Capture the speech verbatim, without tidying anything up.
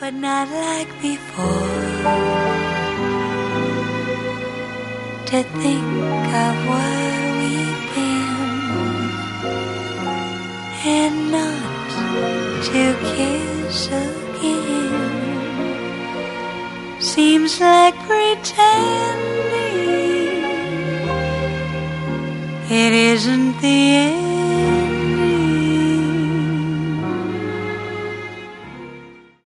but not like before. To think of where we've been and not to kiss again seems like pretending it isn't the end.